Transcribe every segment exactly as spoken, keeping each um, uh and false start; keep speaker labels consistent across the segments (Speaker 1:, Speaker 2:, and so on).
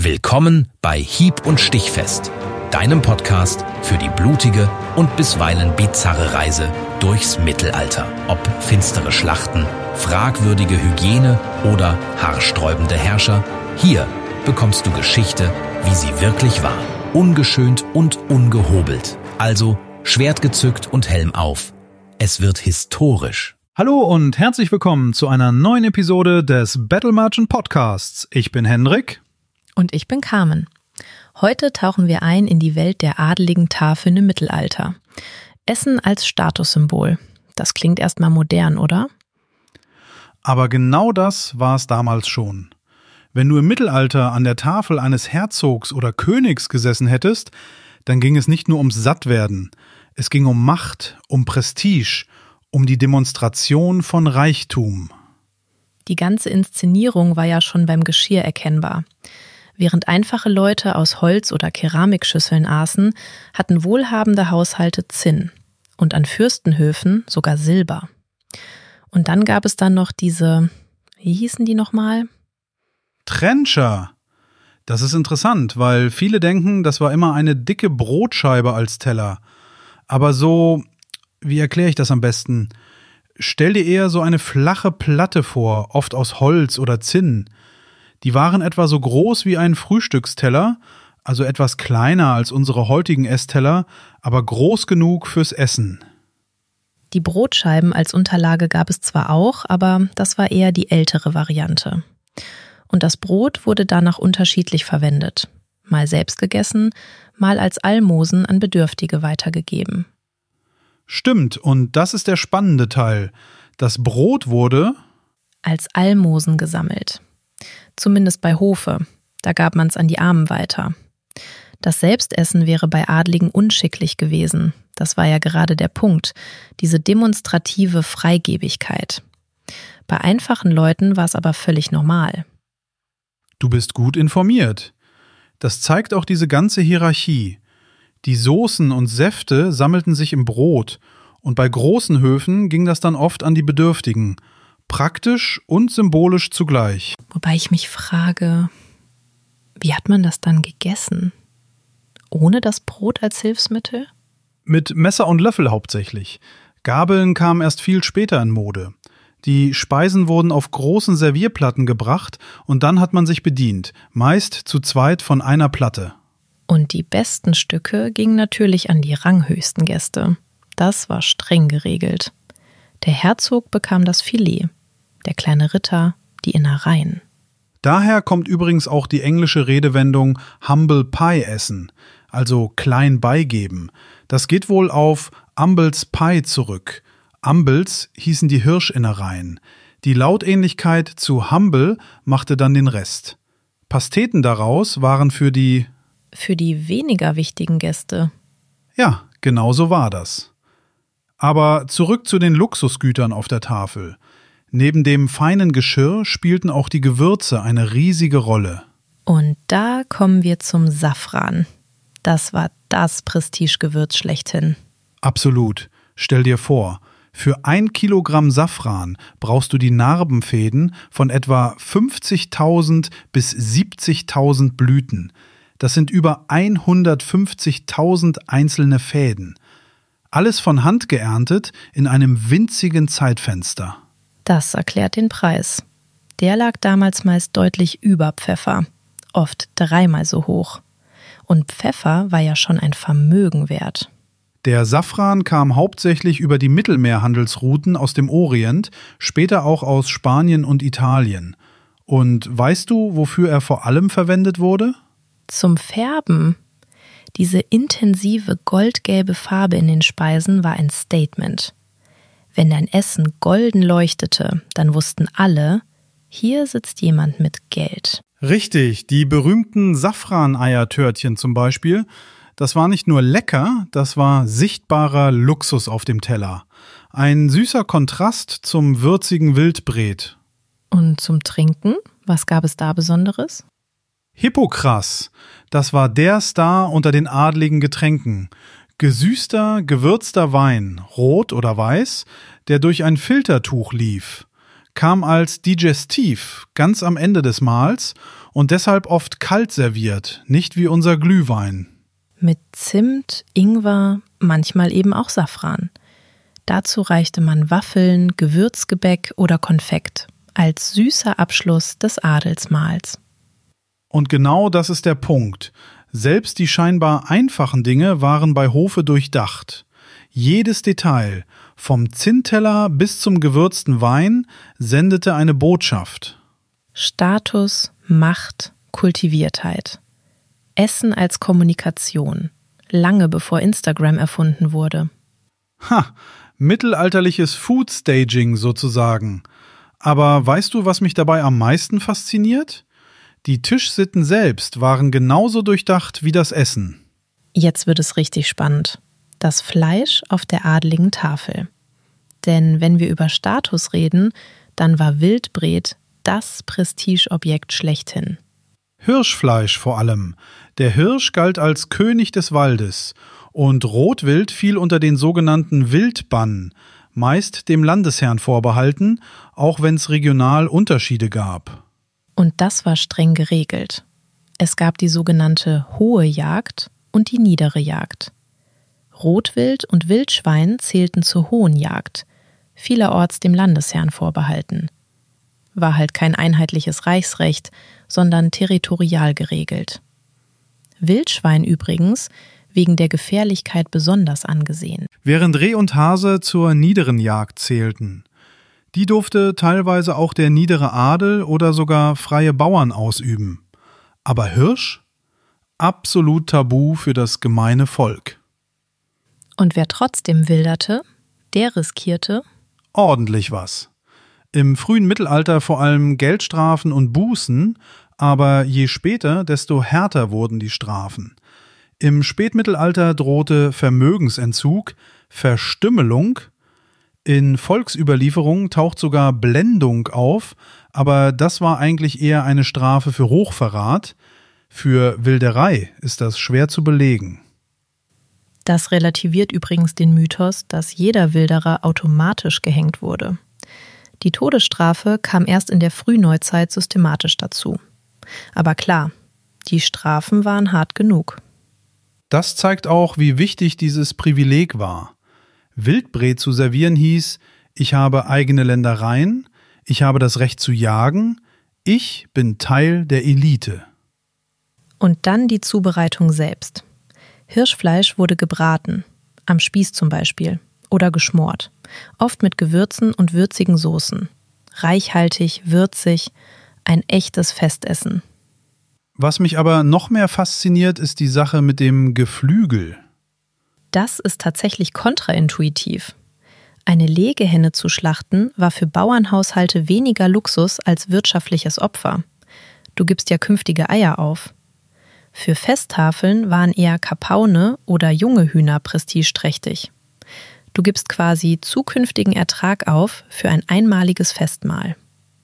Speaker 1: Willkommen bei Hieb- und Stichfest, deinem Podcast für die blutige und bisweilen bizarre Reise durchs Mittelalter. Ob finstere Schlachten, fragwürdige Hygiene oder haarsträubende Herrscher, hier bekommst du Geschichte, wie sie wirklich war. Ungeschönt und ungehobelt. Also Schwert gezückt und Helm auf. Es wird historisch.
Speaker 2: Hallo und herzlich willkommen zu einer neuen Episode des Battle Merchant Podcasts. Ich bin Hendrik.
Speaker 3: Und ich bin Carmen. Heute tauchen wir ein in die Welt der adeligen Tafeln im Mittelalter. Essen als Statussymbol. Das klingt erstmal modern, oder?
Speaker 2: Aber genau das war es damals schon. Wenn du im Mittelalter an der Tafel eines Herzogs oder Königs gesessen hättest, dann ging es nicht nur ums Sattwerden. Es ging um Macht, um Prestige, um die Demonstration von Reichtum.
Speaker 3: Die ganze Inszenierung war ja schon beim Geschirr erkennbar. Während einfache Leute aus Holz- oder Keramikschüsseln aßen, hatten wohlhabende Haushalte Zinn und an Fürstenhöfen sogar Silber. Und dann gab es dann noch diese, wie hießen die nochmal?
Speaker 2: Trencher. Das ist interessant, weil viele denken, das war immer eine dicke Brotscheibe als Teller. Aber so, wie erkläre ich das am besten? Stell dir eher so eine flache Platte vor, oft aus Holz oder Zinn. Die waren etwa so groß wie ein Frühstücksteller, also etwas kleiner als unsere heutigen Essteller, aber groß genug fürs Essen.
Speaker 3: Die Brotscheiben als Unterlage gab es zwar auch, aber das war eher die ältere Variante. Und das Brot wurde danach unterschiedlich verwendet. Mal selbst gegessen, mal als Almosen an Bedürftige weitergegeben.
Speaker 2: Stimmt, und das ist der spannende Teil. Das Brot wurde
Speaker 3: als Almosen gesammelt. Zumindest bei Hofe, da gab man es an die Armen weiter. Das Selbstessen wäre bei Adligen unschicklich gewesen. Das war ja gerade der Punkt, diese demonstrative Freigebigkeit. Bei einfachen Leuten war es aber völlig normal.
Speaker 2: Du bist gut informiert. Das zeigt auch diese ganze Hierarchie. Die Soßen und Säfte sammelten sich im Brot und bei großen Höfen ging das dann oft an die Bedürftigen. Praktisch und symbolisch zugleich.
Speaker 3: Wobei ich mich frage, wie hat man das dann gegessen? Ohne das Brot als Hilfsmittel?
Speaker 2: Mit Messer und Löffel hauptsächlich. Gabeln kamen erst viel später in Mode. Die Speisen wurden auf großen Servierplatten gebracht und dann hat man sich bedient, meist zu zweit von einer Platte.
Speaker 3: Und die besten Stücke gingen natürlich an die ranghöchsten Gäste. Das war streng geregelt. Der Herzog bekam das Filet, der kleine Ritter die Innereien.
Speaker 2: Daher kommt übrigens auch die englische Redewendung Humble Pie essen, also klein beigeben. Das geht wohl auf Umbles Pie zurück. Umbles hießen die Hirschinnereien. Die Lautähnlichkeit zu Humble machte dann den Rest. Pasteten daraus waren für die
Speaker 3: Für die weniger wichtigen Gäste.
Speaker 2: Ja, genau so war das. Aber zurück zu den Luxusgütern auf der Tafel. Neben dem feinen Geschirr spielten auch die Gewürze eine riesige Rolle.
Speaker 3: Und da kommen wir zum Safran. Das war das Prestigegewürz schlechthin.
Speaker 2: Absolut. Stell dir vor, für ein Kilogramm Safran brauchst du die Narbenfäden von etwa fünfzigtausend bis siebzigtausend Blüten. Das sind über hundertfünfzigtausend einzelne Fäden. Alles von Hand geerntet in einem winzigen Zeitfenster.
Speaker 3: Das erklärt den Preis. Der lag damals meist deutlich über Pfeffer, oft dreimal so hoch. Und Pfeffer war ja schon ein Vermögen wert.
Speaker 2: Der Safran kam hauptsächlich über die Mittelmeerhandelsrouten aus dem Orient, später auch aus Spanien und Italien. Und weißt du, wofür er vor allem verwendet wurde?
Speaker 3: Zum Färben. Diese intensive goldgelbe Farbe in den Speisen war ein Statement. Wenn dein Essen golden leuchtete, dann wussten alle, hier sitzt jemand mit Geld.
Speaker 2: Richtig, die berühmten Safran-Eiertörtchen zum Beispiel. Das war nicht nur lecker, das war sichtbarer Luxus auf dem Teller. Ein süßer Kontrast zum würzigen Wildbret.
Speaker 3: Und zum Trinken? Was gab es da Besonderes?
Speaker 2: Hippokras, das war der Star unter den adligen Getränken. Gesüßter, gewürzter Wein, rot oder weiß, der durch ein Filtertuch lief. kam als Digestiv ganz am Ende des Mahls und deshalb oft kalt serviert, nicht wie unser Glühwein.
Speaker 3: Mit Zimt, Ingwer, manchmal eben auch Safran. Dazu reichte man Waffeln, Gewürzgebäck oder Konfekt als süßer Abschluss des Adelsmahls.
Speaker 2: Und genau das ist der Punkt. Selbst die scheinbar einfachen Dinge waren bei Hofe durchdacht. Jedes Detail, vom Zinnteller bis zum gewürzten Wein, sendete eine Botschaft.
Speaker 3: Status, Macht, Kultiviertheit. Essen als Kommunikation. Lange bevor Instagram erfunden wurde.
Speaker 2: Ha, mittelalterliches Food-Staging sozusagen. Aber weißt du, was mich dabei am meisten fasziniert? Die Tischsitten selbst waren genauso durchdacht wie das Essen.
Speaker 3: Jetzt wird es richtig spannend. Das Fleisch auf der adligen Tafel. Denn wenn wir über Status reden, dann war Wildbret das Prestigeobjekt schlechthin.
Speaker 2: Hirschfleisch vor allem. Der Hirsch galt als König des Waldes und Rotwild fiel unter den sogenannten Wildbann, meist dem Landesherrn vorbehalten, auch wenn es regional Unterschiede gab.
Speaker 3: Und das war streng geregelt. Es gab die sogenannte hohe Jagd und die niedere Jagd. Rotwild und Wildschwein zählten zur hohen Jagd, vielerorts dem Landesherrn vorbehalten. War halt kein einheitliches Reichsrecht, sondern territorial geregelt. Wildschwein übrigens wegen der Gefährlichkeit besonders angesehen.
Speaker 2: Während Reh und Hase zur niederen Jagd zählten. Die durfte teilweise auch der niedere Adel oder sogar freie Bauern ausüben. Aber Hirsch? Absolut tabu für das gemeine Volk.
Speaker 3: Und wer trotzdem wilderte, der riskierte
Speaker 2: ordentlich was. Im frühen Mittelalter vor allem Geldstrafen und Bußen, aber je später, desto härter wurden die Strafen. Im Spätmittelalter drohte Vermögensentzug, Verstümmelung. In Volksüberlieferungen taucht sogar Blendung auf, aber das war eigentlich eher eine Strafe für Hochverrat. Für Wilderei ist das schwer zu belegen.
Speaker 3: Das relativiert übrigens den Mythos, dass jeder Wilderer automatisch gehängt wurde. Die Todesstrafe kam erst in der Frühneuzeit systematisch dazu. Aber klar, die Strafen waren hart genug.
Speaker 2: Das zeigt auch, wie wichtig dieses Privileg war. Wildbret zu servieren hieß, ich habe eigene Ländereien, ich habe das Recht zu jagen, ich bin Teil der Elite.
Speaker 3: Und dann die Zubereitung selbst. Hirschfleisch wurde gebraten, am Spieß zum Beispiel, oder geschmort, oft mit Gewürzen und würzigen Soßen. Reichhaltig, würzig, ein echtes Festessen.
Speaker 2: Was mich aber noch mehr fasziniert, ist die Sache mit dem Geflügel.
Speaker 3: Das ist tatsächlich kontraintuitiv. Eine Legehenne zu schlachten war für Bauernhaushalte weniger Luxus als wirtschaftliches Opfer. Du gibst ja künftige Eier auf. Für Festtafeln waren eher Kapaune oder junge Hühner prestigeträchtig. Du gibst quasi zukünftigen Ertrag auf für ein einmaliges Festmahl.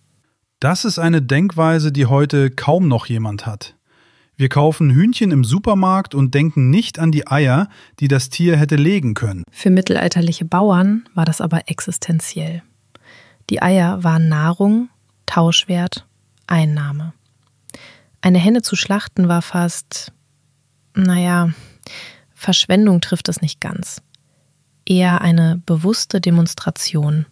Speaker 2: Das ist eine Denkweise, die heute kaum noch jemand hat. Wir kaufen Hühnchen im Supermarkt und denken nicht an die Eier, die das Tier hätte legen können.
Speaker 3: Für mittelalterliche Bauern war das aber existenziell. Die Eier waren Nahrung, Tauschwert, Einnahme. Eine Henne zu schlachten war fast, naja, Verschwendung trifft es nicht ganz. Eher eine bewusste Demonstration.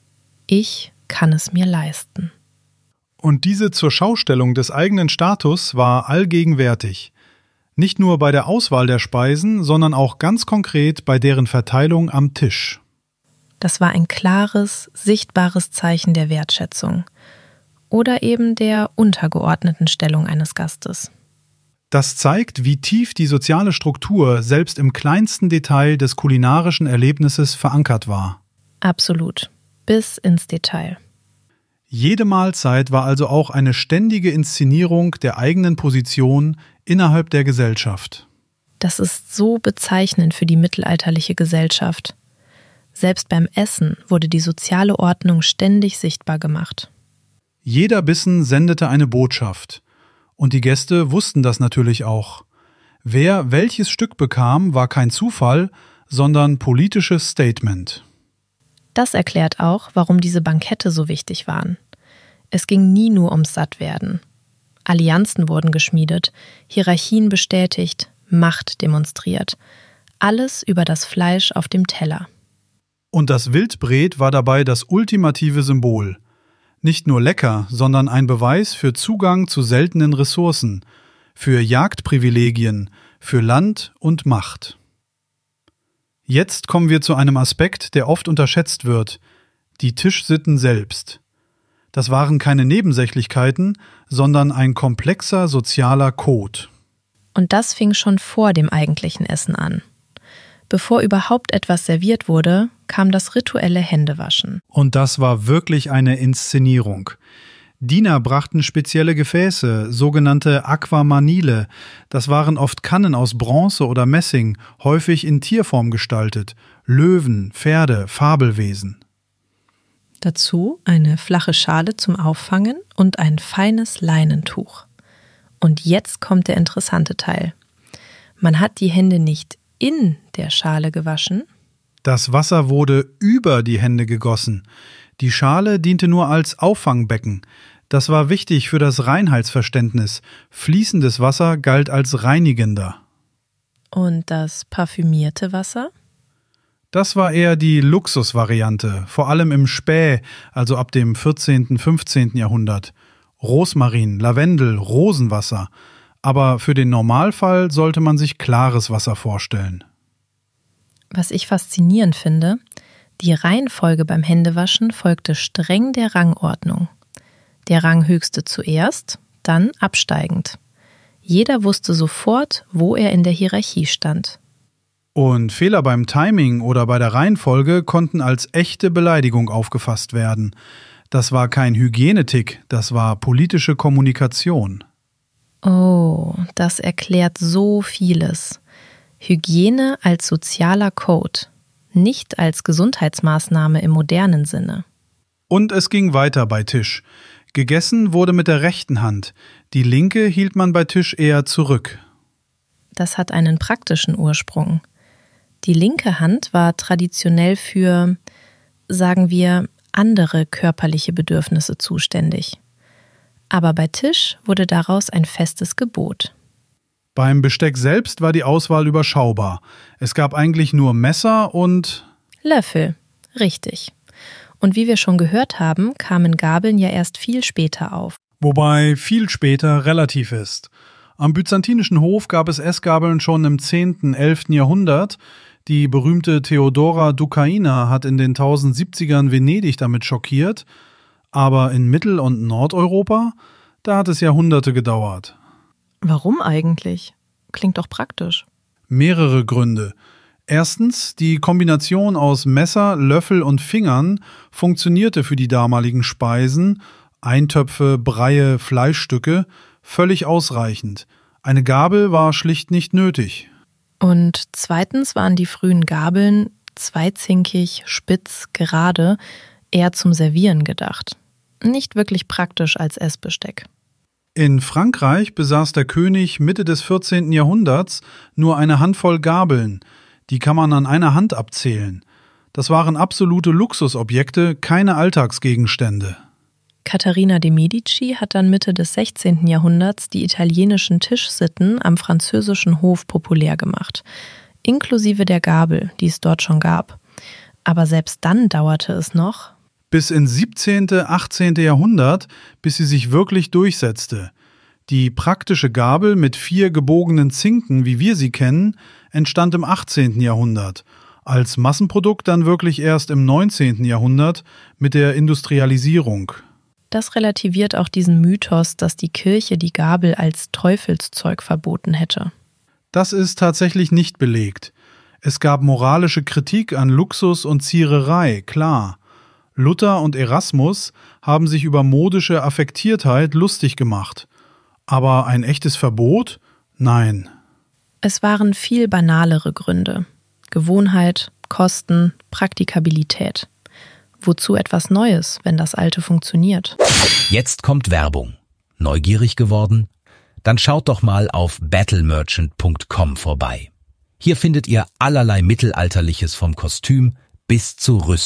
Speaker 3: Ich kann es mir leisten.
Speaker 2: Und diese Zurschaustellung des eigenen Status war allgegenwärtig. Nicht nur bei der Auswahl der Speisen, sondern auch ganz konkret bei deren Verteilung am Tisch.
Speaker 3: Das war ein klares, sichtbares Zeichen der Wertschätzung. Oder eben der untergeordneten Stellung eines Gastes.
Speaker 2: Das zeigt, wie tief die soziale Struktur selbst im kleinsten Detail des kulinarischen Erlebnisses verankert war.
Speaker 3: Absolut. Bis ins Detail.
Speaker 2: Jede Mahlzeit war also auch eine ständige Inszenierung der eigenen Position innerhalb der Gesellschaft.
Speaker 3: Das ist so bezeichnend für die mittelalterliche Gesellschaft. Selbst beim Essen wurde die soziale Ordnung ständig sichtbar gemacht.
Speaker 2: Jeder Bissen sendete eine Botschaft. Und die Gäste wussten das natürlich auch. Wer welches Stück bekam, war kein Zufall, sondern politisches Statement.
Speaker 3: Das erklärt auch, warum diese Bankette so wichtig waren. Es ging nie nur ums Sattwerden. Allianzen wurden geschmiedet, Hierarchien bestätigt, Macht demonstriert. Alles über das Fleisch auf dem Teller.
Speaker 2: Und das Wildbret war dabei das ultimative Symbol. Nicht nur lecker, sondern ein Beweis für Zugang zu seltenen Ressourcen, für Jagdprivilegien, für Land und Macht. Jetzt kommen wir zu einem Aspekt, der oft unterschätzt wird: die Tischsitten selbst. Das waren keine Nebensächlichkeiten, sondern ein komplexer sozialer Code.
Speaker 3: Und das fing schon vor dem eigentlichen Essen an. Bevor überhaupt etwas serviert wurde, kam das rituelle Händewaschen.
Speaker 2: Und das war wirklich eine Inszenierung. Diener brachten spezielle Gefäße, sogenannte Aquamanile. Das waren oft Kannen aus Bronze oder Messing, häufig in Tierform gestaltet. Löwen, Pferde, Fabelwesen.
Speaker 3: Dazu eine flache Schale zum Auffangen und ein feines Leinentuch. Und jetzt kommt der interessante Teil. Man hat die Hände nicht in der Schale gewaschen.
Speaker 2: Das Wasser wurde über die Hände gegossen. Die Schale diente nur als Auffangbecken. Das war wichtig für das Reinheitsverständnis. Fließendes Wasser galt als reinigender.
Speaker 3: Und das parfümierte Wasser?
Speaker 2: Das war eher die Luxusvariante, vor allem im Späh, also ab dem vierzehnten, fünfzehnten Jahrhundert. Rosmarin, Lavendel, Rosenwasser. Aber für den Normalfall sollte man sich klares Wasser vorstellen.
Speaker 3: Was ich faszinierend finde, die Reihenfolge beim Händewaschen folgte streng der Rangordnung. Der Ranghöchste zuerst, dann absteigend. Jeder wusste sofort, wo er in der Hierarchie stand.
Speaker 2: Und Fehler beim Timing oder bei der Reihenfolge konnten als echte Beleidigung aufgefasst werden. Das war kein Hygienetick, das war politische Kommunikation.
Speaker 3: Oh, das erklärt so vieles. Hygiene als sozialer Code, nicht als Gesundheitsmaßnahme im modernen Sinne.
Speaker 2: Und es ging weiter bei Tisch. Gegessen wurde mit der rechten Hand, die linke hielt man bei Tisch eher zurück.
Speaker 3: Das hat einen praktischen Ursprung. Die linke Hand war traditionell für, sagen wir, andere körperliche Bedürfnisse zuständig. Aber bei Tisch wurde daraus ein festes Gebot.
Speaker 2: Beim Besteck selbst war die Auswahl überschaubar. Es gab eigentlich nur Messer und
Speaker 3: Löffel, richtig. Und wie wir schon gehört haben, kamen Gabeln ja erst viel später auf.
Speaker 2: Wobei viel später relativ ist. Am byzantinischen Hof gab es Essgabeln schon im zehnten, elften Jahrhundert. Die berühmte Theodora Doukaina hat in den tausendsiebzigern Venedig damit schockiert. Aber in Mittel- und Nordeuropa, da hat es Jahrhunderte gedauert.
Speaker 3: Warum eigentlich? Klingt doch praktisch.
Speaker 2: Mehrere Gründe. Erstens, die Kombination aus Messer, Löffel und Fingern funktionierte für die damaligen Speisen, Eintöpfe, Breie, Fleischstücke, völlig ausreichend. Eine Gabel war schlicht nicht nötig.
Speaker 3: Und zweitens waren die frühen Gabeln zweizinkig, spitz, gerade, eher zum Servieren gedacht. Nicht wirklich praktisch als Essbesteck.
Speaker 2: In Frankreich besaß der König Mitte des vierzehnten Jahrhunderts nur eine Handvoll Gabeln. Die kann man an einer Hand abzählen. Das waren absolute Luxusobjekte, keine Alltagsgegenstände.
Speaker 3: Katharina de' Medici hat dann Mitte des sechzehnten Jahrhunderts die italienischen Tischsitten am französischen Hof populär gemacht, inklusive der Gabel, die es dort schon gab. Aber selbst dann dauerte es noch
Speaker 2: bis ins siebzehnten, achtzehnten Jahrhundert, bis sie sich wirklich durchsetzte. Die praktische Gabel mit vier gebogenen Zinken, wie wir sie kennen, entstand im achtzehnten Jahrhundert. Als Massenprodukt dann wirklich erst im neunzehnten Jahrhundert mit der Industrialisierung.
Speaker 3: Das relativiert auch diesen Mythos, dass die Kirche die Gabel als Teufelszeug verboten hätte.
Speaker 2: Das ist tatsächlich nicht belegt. Es gab moralische Kritik an Luxus und Ziererei, klar. Luther und Erasmus haben sich über modische Affektiertheit lustig gemacht. Aber ein echtes Verbot? Nein.
Speaker 3: Es waren viel banalere Gründe. Gewohnheit, Kosten, Praktikabilität. Wozu etwas Neues, wenn das Alte funktioniert?
Speaker 1: Jetzt kommt Werbung. Neugierig geworden? Dann schaut doch mal auf battle merchant punkt com vorbei. Hier findet ihr allerlei Mittelalterliches vom Kostüm bis zur Rüstung.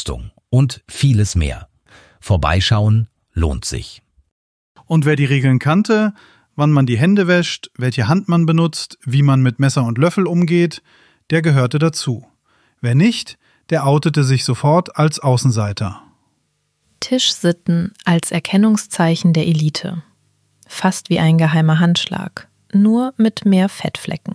Speaker 1: und vieles mehr. Vorbeischauen lohnt sich.
Speaker 2: Und wer die Regeln kannte, wann man die Hände wäscht, welche Hand man benutzt, wie man mit Messer und Löffel umgeht, der gehörte dazu. Wer nicht, der outete sich sofort als Außenseiter.
Speaker 3: Tischsitten als Erkennungszeichen der Elite. Fast wie ein geheimer Handschlag, nur mit mehr Fettflecken.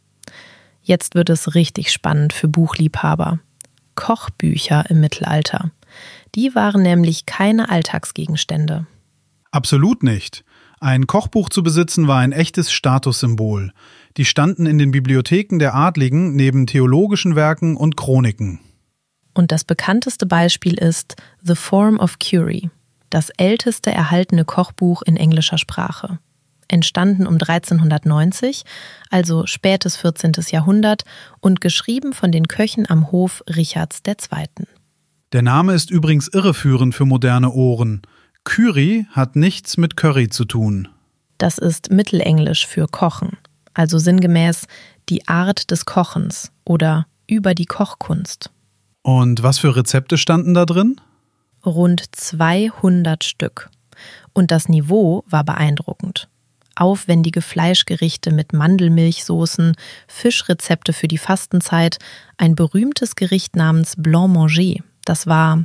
Speaker 3: Jetzt wird es richtig spannend für Buchliebhaber. Kochbücher im Mittelalter. Die waren nämlich keine Alltagsgegenstände.
Speaker 2: Absolut nicht. Ein Kochbuch zu besitzen war ein echtes Statussymbol. Die standen in den Bibliotheken der Adligen neben theologischen Werken und Chroniken.
Speaker 3: Und das bekannteste Beispiel ist The Form of Cury, das älteste erhaltene Kochbuch in englischer Sprache. Entstanden um dreizehnhundertneunzig, also spätes vierzehntes Jahrhundert, und geschrieben von den Köchen am Hof Richards der Zweiten.
Speaker 2: Der Name ist übrigens irreführend für moderne Ohren. Cury hat nichts mit Curry zu tun.
Speaker 3: Das ist Mittelenglisch für Kochen, also sinngemäß die Art des Kochens oder über die Kochkunst.
Speaker 2: Und was für Rezepte standen da drin?
Speaker 3: Rund zweihundert Stück. Und das Niveau war beeindruckend. Aufwendige Fleischgerichte mit Mandelmilchsoßen, Fischrezepte für die Fastenzeit, ein berühmtes Gericht namens Blanc Manger. Das war,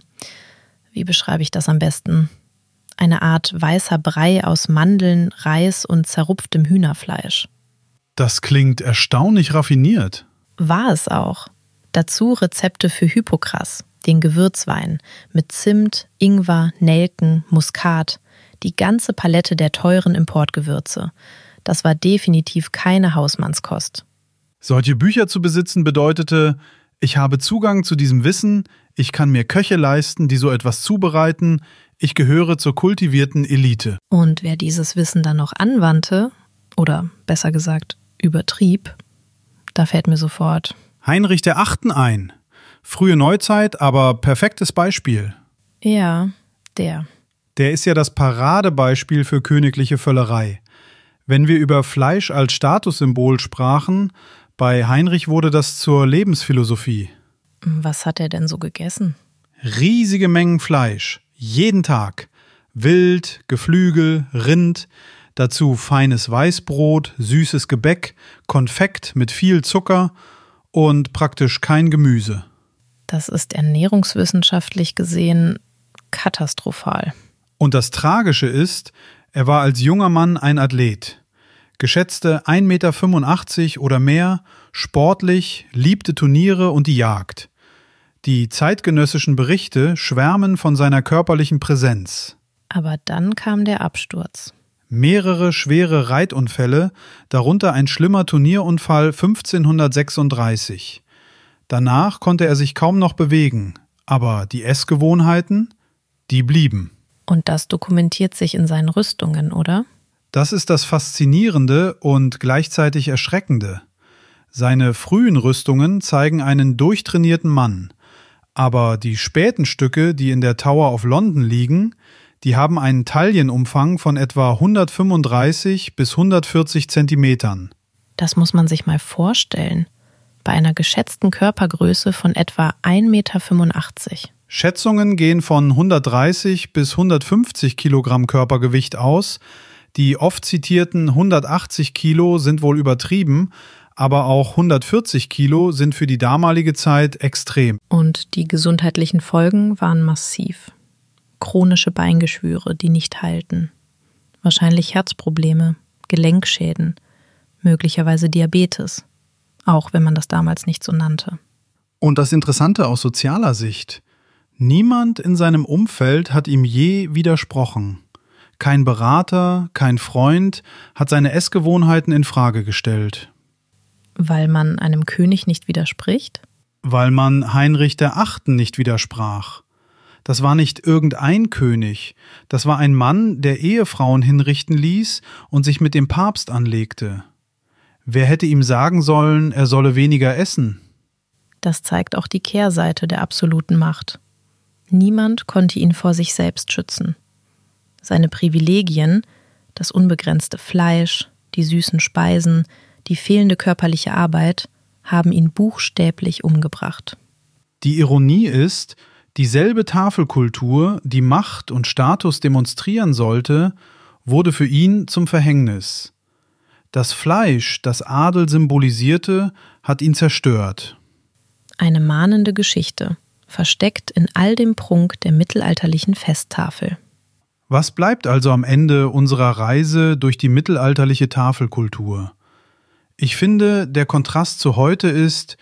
Speaker 3: wie beschreibe ich das am besten? Eine Art weißer Brei aus Mandeln, Reis und zerrupftem Hühnerfleisch.
Speaker 2: Das klingt erstaunlich raffiniert.
Speaker 3: War es auch. Dazu Rezepte für Hippokras, den Gewürzwein, mit Zimt, Ingwer, Nelken, Muskat, die ganze Palette der teuren Importgewürze. Das war definitiv keine Hausmannskost.
Speaker 2: Solche Bücher zu besitzen bedeutete, ich habe Zugang zu diesem Wissen, ich kann mir Köche leisten, die so etwas zubereiten, ich gehöre zur kultivierten Elite.
Speaker 3: Und wer dieses Wissen dann noch anwandte, oder besser gesagt übertrieb, da fällt mir sofort
Speaker 2: Heinrich der Achten ein. Frühe Neuzeit, aber perfektes Beispiel.
Speaker 3: Ja, der.
Speaker 2: Der ist ja das Paradebeispiel für königliche Völlerei. Wenn wir über Fleisch als Statussymbol sprachen, bei Heinrich wurde das zur Lebensphilosophie.
Speaker 3: Was hat er denn so gegessen?
Speaker 2: Riesige Mengen Fleisch, jeden Tag. Wild, Geflügel, Rind, dazu feines Weißbrot, süßes Gebäck, Konfekt mit viel Zucker und praktisch kein Gemüse.
Speaker 3: Das ist ernährungswissenschaftlich gesehen katastrophal.
Speaker 2: Und das Tragische ist, er war als junger Mann ein Athlet. Geschätzte ein Meter fünfundachtzig oder mehr, sportlich, liebte Turniere und die Jagd. Die zeitgenössischen Berichte schwärmen von seiner körperlichen Präsenz.
Speaker 3: Aber dann kam der Absturz.
Speaker 2: Mehrere schwere Reitunfälle, darunter ein schlimmer Turnierunfall fünfzehnhundertsechsunddreißig. Danach konnte er sich kaum noch bewegen, aber die Essgewohnheiten, die blieben.
Speaker 3: Und das dokumentiert sich in seinen Rüstungen, oder?
Speaker 2: Das ist das Faszinierende und gleichzeitig Erschreckende. Seine frühen Rüstungen zeigen einen durchtrainierten Mann, aber die späten Stücke, die in der Tower of London liegen, die haben einen Taillenumfang von etwa hundertfünfunddreißig bis hundertvierzig Zentimetern.
Speaker 3: Das muss man sich mal vorstellen. Bei einer geschätzten Körpergröße von etwa ein Meter fünfundachtzig.
Speaker 2: Schätzungen gehen von hundertdreißig bis hundertfünfzig Kilogramm Körpergewicht aus. Die oft zitierten hundertachtzig Kilo sind wohl übertrieben, aber auch hundertvierzig Kilo sind für die damalige Zeit extrem.
Speaker 3: Und die gesundheitlichen Folgen waren massiv. Chronische Beingeschwüre, die nicht heilten. Wahrscheinlich Herzprobleme, Gelenkschäden, möglicherweise Diabetes. Auch wenn man das damals nicht so nannte.
Speaker 2: Und das Interessante aus sozialer Sicht: Niemand in seinem Umfeld hat ihm je widersprochen. Kein Berater, kein Freund hat seine Essgewohnheiten in Frage gestellt.
Speaker 3: Weil man einem König nicht widerspricht?
Speaker 2: Weil man Heinrich der Achten nicht widersprach. Das war nicht irgendein König, das war ein Mann, der Ehefrauen hinrichten ließ und sich mit dem Papst anlegte. Wer hätte ihm sagen sollen, er solle weniger essen?
Speaker 3: Das zeigt auch die Kehrseite der absoluten Macht. Niemand konnte ihn vor sich selbst schützen. Seine Privilegien, das unbegrenzte Fleisch, die süßen Speisen, die fehlende körperliche Arbeit, haben ihn buchstäblich umgebracht.
Speaker 2: Die Ironie ist, Dieselbe Tafelkultur, die Macht und Status demonstrieren sollte, wurde für ihn zum Verhängnis. Das Fleisch, das Adel symbolisierte, hat ihn zerstört.
Speaker 3: Eine mahnende Geschichte, versteckt in all dem Prunk der mittelalterlichen Festtafel.
Speaker 2: Was bleibt also am Ende unserer Reise durch die mittelalterliche Tafelkultur? Ich finde, der Kontrast zu heute ist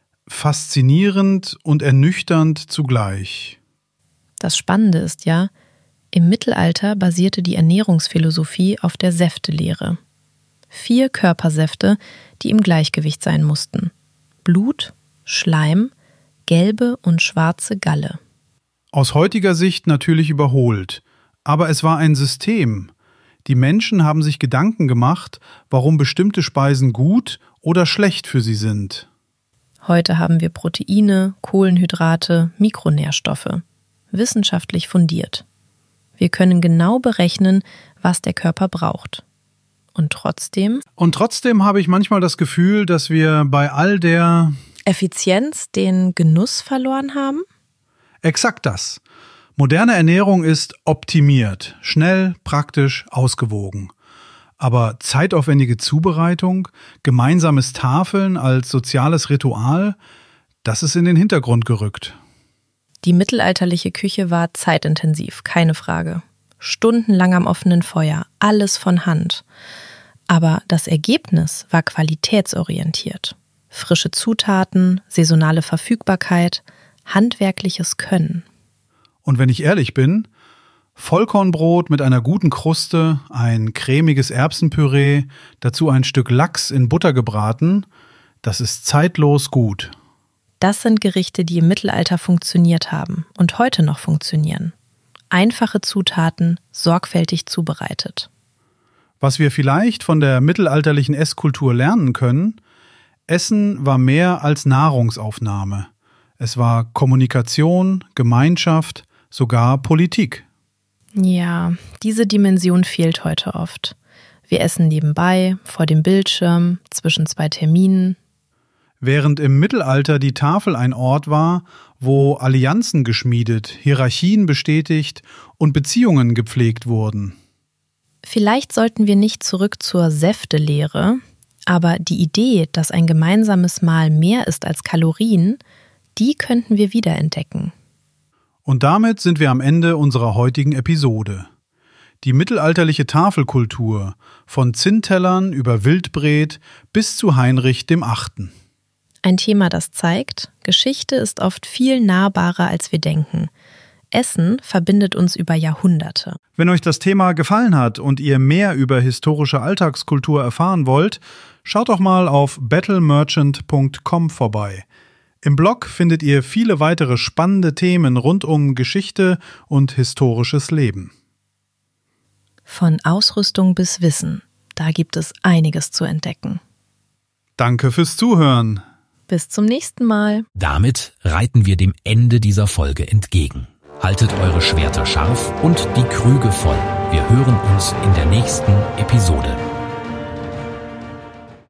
Speaker 2: faszinierend und ernüchternd zugleich.
Speaker 3: Das Spannende ist ja, im Mittelalter basierte die Ernährungsphilosophie auf der Säftelehre. Vier Körpersäfte, die im Gleichgewicht sein mussten. Blut, Schleim, gelbe und schwarze Galle.
Speaker 2: Aus heutiger Sicht natürlich überholt, aber es war ein System. Die Menschen haben sich Gedanken gemacht, warum bestimmte Speisen gut oder schlecht für sie sind.
Speaker 3: Heute haben wir Proteine, Kohlenhydrate, Mikronährstoffe. Wissenschaftlich fundiert. Wir können genau berechnen, was der Körper braucht. Und trotzdem?
Speaker 2: Und trotzdem habe ich manchmal das Gefühl, dass wir bei all der
Speaker 3: Effizienz den Genuss verloren haben?
Speaker 2: Exakt das. Moderne Ernährung ist optimiert, schnell, praktisch, ausgewogen. Aber zeitaufwendige Zubereitung, gemeinsames Tafeln als soziales Ritual, das ist in den Hintergrund gerückt.
Speaker 3: Die mittelalterliche Küche war zeitintensiv, keine Frage. Stundenlang am offenen Feuer, alles von Hand. Aber das Ergebnis war qualitätsorientiert. Frische Zutaten, saisonale Verfügbarkeit, handwerkliches Können.
Speaker 2: Und wenn ich ehrlich bin, Vollkornbrot mit einer guten Kruste, ein cremiges Erbsenpüree, dazu ein Stück Lachs in Butter gebraten, das ist zeitlos gut.
Speaker 3: Das sind Gerichte, die im Mittelalter funktioniert haben und heute noch funktionieren. Einfache Zutaten, sorgfältig zubereitet.
Speaker 2: Was wir vielleicht von der mittelalterlichen Esskultur lernen können: Essen war mehr als Nahrungsaufnahme. Es war Kommunikation, Gemeinschaft, sogar Politik.
Speaker 3: Ja, diese Dimension fehlt heute oft. Wir essen nebenbei, vor dem Bildschirm, zwischen zwei Terminen.
Speaker 2: Während im Mittelalter die Tafel ein Ort war, wo Allianzen geschmiedet, Hierarchien bestätigt und Beziehungen gepflegt wurden.
Speaker 3: Vielleicht sollten wir nicht zurück zur Säftelehre, aber die Idee, dass ein gemeinsames Mahl mehr ist als Kalorien, die könnten wir wiederentdecken.
Speaker 2: Und damit sind wir am Ende unserer heutigen Episode. Die mittelalterliche Tafelkultur, von Zinntellern über Wildbret bis zu Heinrich dem Achten.
Speaker 3: Ein Thema, das zeigt, Geschichte ist oft viel nahbarer, als wir denken. Essen verbindet uns über Jahrhunderte.
Speaker 2: Wenn euch das Thema gefallen hat und ihr mehr über historische Alltagskultur erfahren wollt, schaut doch mal auf battle merchant punkt com vorbei. Im Blog findet ihr viele weitere spannende Themen rund um Geschichte und historisches Leben.
Speaker 3: Von Ausrüstung bis Wissen, da gibt es einiges zu entdecken.
Speaker 2: Danke fürs Zuhören.
Speaker 3: Bis zum nächsten Mal.
Speaker 1: Damit reiten wir dem Ende dieser Folge entgegen. Haltet eure Schwerter scharf und die Krüge voll. Wir hören uns in der nächsten Episode.